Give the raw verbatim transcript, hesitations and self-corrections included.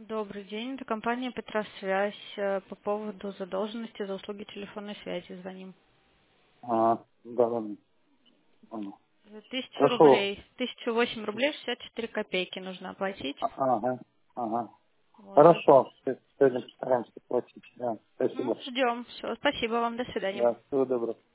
Добрый день, это компания Петросвязь. Э, По поводу задолженности за услуги телефонной связи звоним. А, да, ладно. Ладно. За Тысячу Хорошо. рублей. Тысячу восемь рублей шестьдесят четыре копейки нужно оплатить. А- Ага, ага. Вот. за- Хорошо. С- Сегодня постараемся платить. Да, Ну, спасибо. ждем. Все, спасибо вам, до свидания. Да, всего доброго.